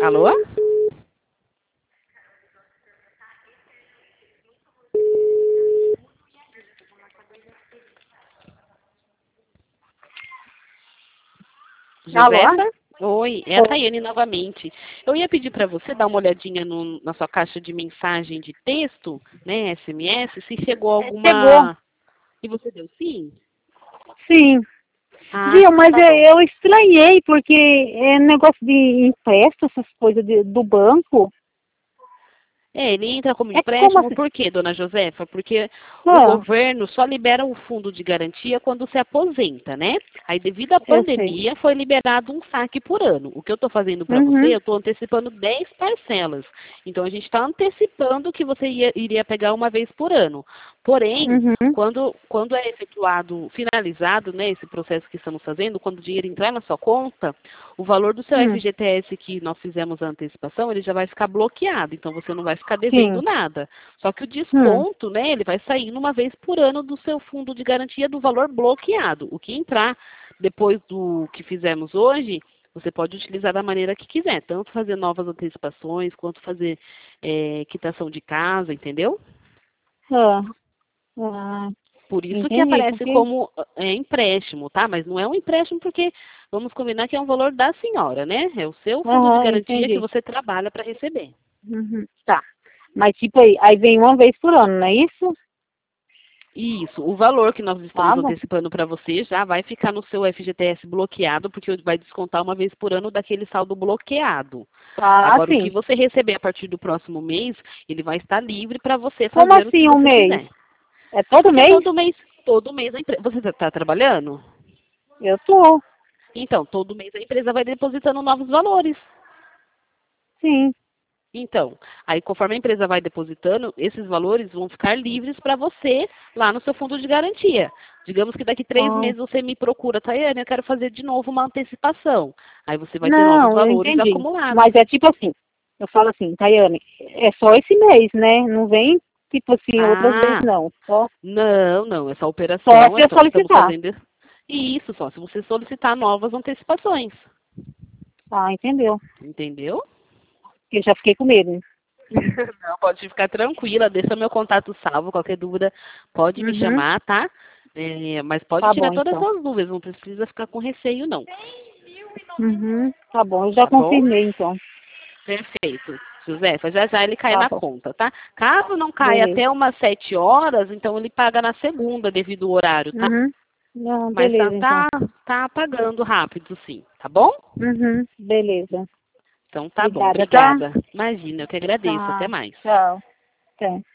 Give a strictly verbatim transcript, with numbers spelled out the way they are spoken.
Alô? Alô? Josefa? Oi, é a Tayane novamente. Eu ia pedir para você dar uma olhadinha no- na sua caixa de mensagem de texto, né, S M S, se chegou Chegou, alguma... E você deu sim? sim. Ah, Viu, mas tá bom. é, eu estranhei, porque é negócio de empréstimo, essas coisas de- do banco. É, ele entra como É como empréstimo, assim? por quê, dona Josefa? Porque o Ah, governo só libera o fundo de garantia quando se aposenta, né? Aí, devido à eu sei. pandemia, foi liberado um saque por ano. O que eu estou fazendo para você, Uhum, eu estou antecipando dez parcelas. Então, a gente está antecipando que você ia- iria pegar uma vez por ano. Porém, uhum, quando, quando é efetuado, finalizado, né, esse processo que estamos fazendo, quando o dinheiro entrar na sua conta, o valor do seu hum, F G T S que nós fizemos a antecipação, ele já vai ficar bloqueado. Então, você não vai ficar devendo sim, nada. Só que o hum, desconto, né, ele vai sair uma vez por ano do seu fundo de garantia do valor bloqueado. O que entrar depois do que fizemos hoje, você pode utilizar da maneira que quiser. Tanto fazer novas antecipações, quanto fazer é, quitação de casa, entendeu? ah, ah, Por isso que entendi, aparece porque, como é, empréstimo, tá? Mas não é um empréstimo porque vamos combinar que é um valor da senhora, né? É o seu fundo de aham, garantia que entendi. você trabalha para receber. Uhum, tá. Mas tipo aí, aí vem uma vez por ano, não é isso? Isso, o valor que nós Tá estamos bom. antecipando para você já vai ficar no seu F G T S bloqueado, porque vai descontar uma vez por ano daquele saldo bloqueado. Ah, Agora, o que sim. você receber a partir do próximo mês, ele vai estar livre para você Como fazer o que assim um você mês? quiser. É todo Porque mês? todo mês, todo mês a empresa. Você está trabalhando? Eu tô, Então, todo mês a empresa vai depositando novos valores. sim. Então, aí conforme a empresa vai depositando, esses valores vão ficar livres para você lá no seu fundo de garantia. Digamos que daqui três Ah, meses você me procura, Tayane, eu quero fazer de novo uma antecipação. Aí você vai ter novos não, eu valores entendi. acumulados. Mas é tipo assim, eu falo assim, Tayane, é só esse mês, né? Não vem, tipo assim, outras vezes Ah, não. Só, não, não, essa só operação se é eu só, estamos solicitar. fazendo isso só se você solicitar novas antecipações. Ah, entendeu? Entendeu? Porque eu já fiquei com medo. Não, pode ficar tranquila, deixa meu contato salvo, qualquer dúvida pode me Uhum, chamar, tá? É, mas pode tá tirar bom todas então. as dúvidas, não precisa ficar com receio, não. Uhum, tá bom, eu já Tá bom? confirmei então. Perfeito. Josefa, já já ele cai Tá na bom, conta, tá? Caso não caia beleza. até umas sete horas, então ele paga na segunda devido ao horário, tá? Uhum, não, Mas tá, beleza então. tá, tá pagando rápido, sim, tá bom? Uhum, beleza. Então tá bom, Obrigada, tá? obrigada. Imagina, eu que agradeço. Até Tá, mais. tchau. Até.